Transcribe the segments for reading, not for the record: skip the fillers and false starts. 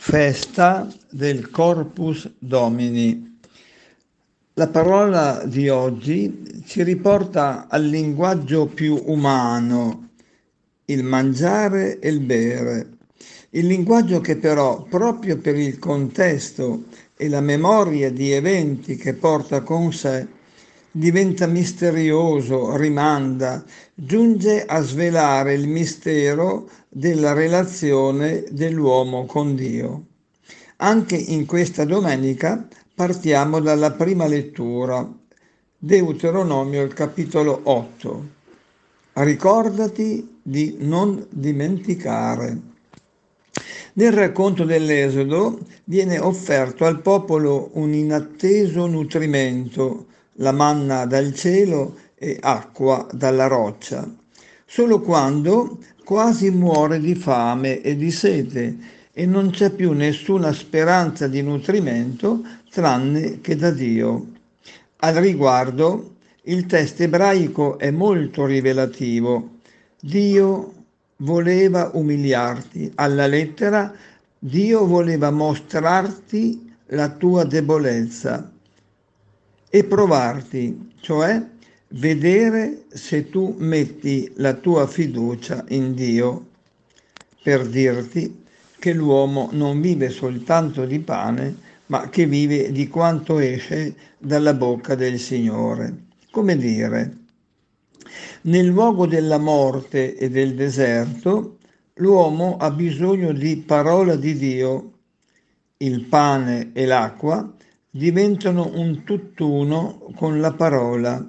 Festa del Corpus Domini. La parola di oggi ci riporta al linguaggio più umano, il mangiare e il bere. Il linguaggio che però, proprio per il contesto e la memoria di eventi che porta con sé, diventa misterioso, rimanda, giunge a svelare il mistero della relazione dell'uomo con Dio. Anche in questa domenica partiamo dalla prima lettura, Deuteronomio, il capitolo 8. Ricordati di non dimenticare. Nel racconto dell'Esodo viene offerto al popolo un inatteso nutrimento, la manna dal cielo e acqua dalla roccia, solo quando quasi muore di fame e di sete e non c'è più nessuna speranza di nutrimento tranne che da Dio. Al riguardo, il testo ebraico è molto rivelativo. Dio voleva umiliarti. Alla lettera, Dio voleva mostrarti la tua debolezza e provarti, cioè vedere se tu metti la tua fiducia in Dio, per dirti che l'uomo non vive soltanto di pane, ma che vive di quanto esce dalla bocca del Signore. Come dire, nel luogo della morte e del deserto, l'uomo ha bisogno di parola di Dio. Il pane e l'acqua diventano un tutt'uno con la parola.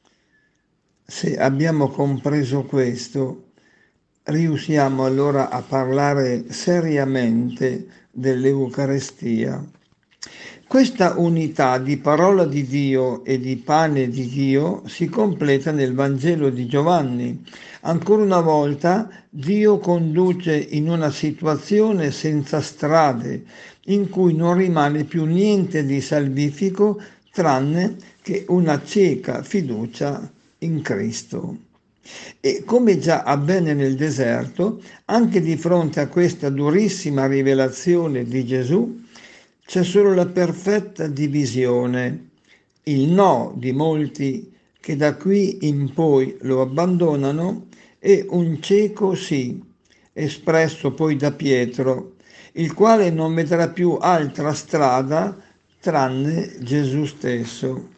Se abbiamo compreso questo, riusciamo allora a parlare seriamente dell'Eucarestia. Questa unità di parola di Dio e di pane di Dio si completa nel Vangelo di Giovanni. Ancora una volta Dio conduce in una situazione senza strade, in cui non rimane più niente di salvifico tranne che una cieca fiducia in Cristo. E come già avvenne nel deserto, anche di fronte a questa durissima rivelazione di Gesù, c'è solo la perfetta divisione, il no di molti che da qui in poi lo abbandonano e un cieco sì, espresso poi da Pietro, il quale non vedrà più altra strada tranne Gesù stesso.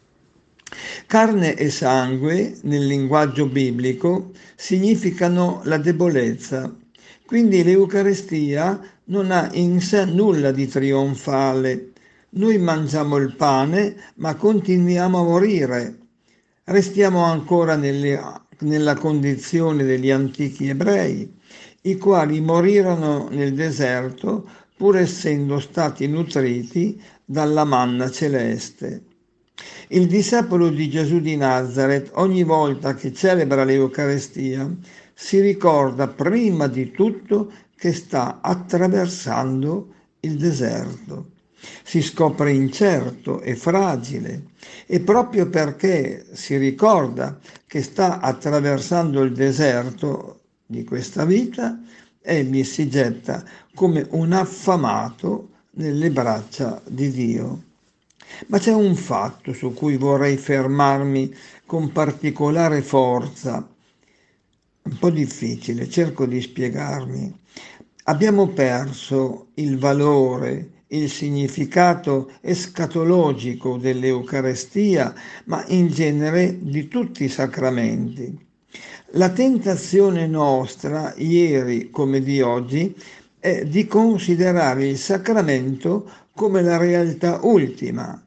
Carne e sangue, nel linguaggio biblico, significano la debolezza. Quindi l'Eucarestia non ha in sé nulla di trionfale. Noi mangiamo il pane, ma continuiamo a morire. Restiamo ancora nella condizione degli antichi ebrei, i quali morirono nel deserto pur essendo stati nutriti dalla manna celeste. Il discepolo di Gesù di Nazareth, ogni volta che celebra l'Eucarestia, si ricorda prima di tutto che sta attraversando il deserto. Si scopre incerto e fragile e proprio perché si ricorda che sta attraversando il deserto di questa vita, egli si getta come un affamato nelle braccia di Dio. Ma c'è un fatto su cui vorrei fermarmi con particolare forza, un po' difficile, cerco di spiegarmi. Abbiamo perso il valore, il significato escatologico dell'Eucarestia, ma in genere di tutti i sacramenti. La tentazione nostra, ieri come di oggi, è di considerare il sacramento come la realtà ultima.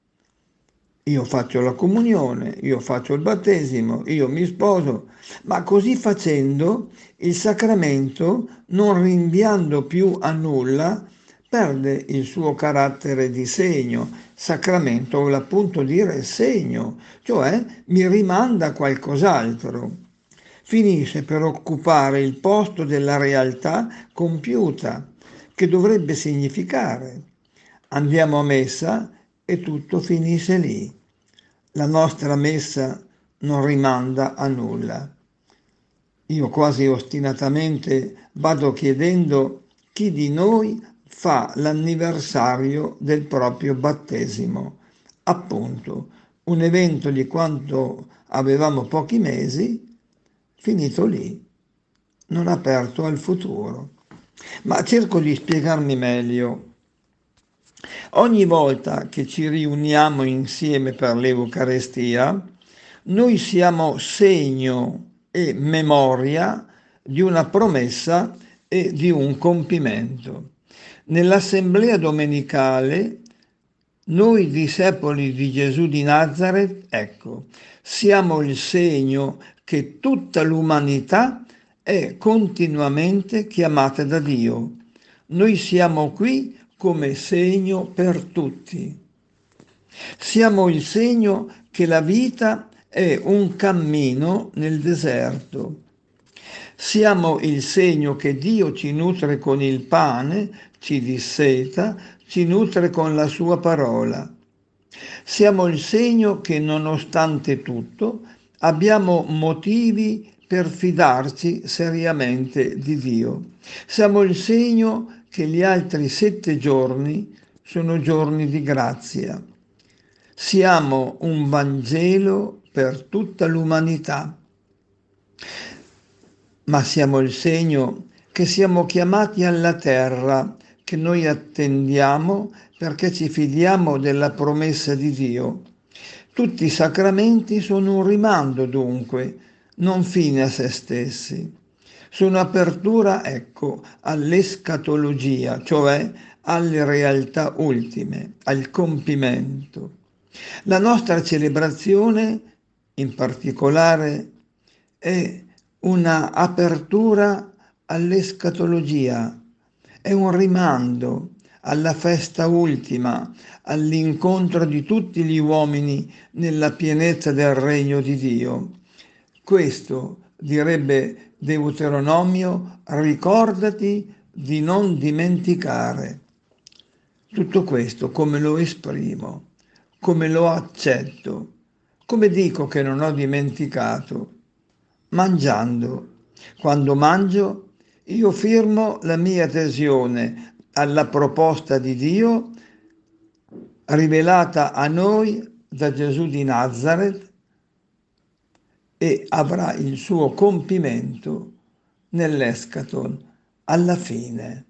Io faccio la comunione, io faccio il battesimo, io mi sposo, ma così facendo il sacramento, non rinviando più a nulla, perde il suo carattere di segno. Sacramento vuole appunto dire segno, cioè mi rimanda a qualcos'altro. Finisce per occupare il posto della realtà compiuta, che dovrebbe significare. Andiamo a messa e tutto finisce lì. La nostra messa non rimanda a nulla. Io quasi ostinatamente vado chiedendo chi di noi fa l'anniversario del proprio battesimo, appunto un evento di quanto avevamo pochi mesi, finito lì, non aperto al futuro. Ma cerco di spiegarmi meglio. Ogni volta che ci riuniamo insieme per l'Eucarestia, noi siamo segno e memoria di una promessa e di un compimento. Nell'assemblea domenicale, noi discepoli di Gesù di Nazaret, ecco, siamo il segno che tutta l'umanità è continuamente chiamata da Dio. Noi siamo qui come segno per tutti. Siamo il segno che la vita è un cammino nel deserto. Siamo il segno che Dio ci nutre con il pane, ci disseta, ci nutre con la sua parola. Siamo il segno che nonostante tutto abbiamo motivi per fidarci seriamente di Dio. Siamo il segno che gli altri 7 giorni sono giorni di grazia. Siamo un Vangelo per tutta l'umanità, ma siamo il segno che siamo chiamati alla terra, che noi attendiamo perché ci fidiamo della promessa di Dio. Tutti i sacramenti sono un rimando dunque, non fine a se stessi. Sono apertura, ecco, all'escatologia, cioè alle realtà ultime, al compimento. La nostra celebrazione, in particolare, è una apertura all'escatologia, è un rimando alla festa ultima, all'incontro di tutti gli uomini nella pienezza del regno di Dio. Questo, direbbe Deuteronomio, ricordati di non dimenticare. Tutto questo come lo esprimo, come lo accetto, come dico che non ho dimenticato? Mangiando. Quando mangio, io firmo la mia adesione alla proposta di Dio rivelata a noi da Gesù di Nazaret e avrà il suo compimento nell'eschaton alla fine.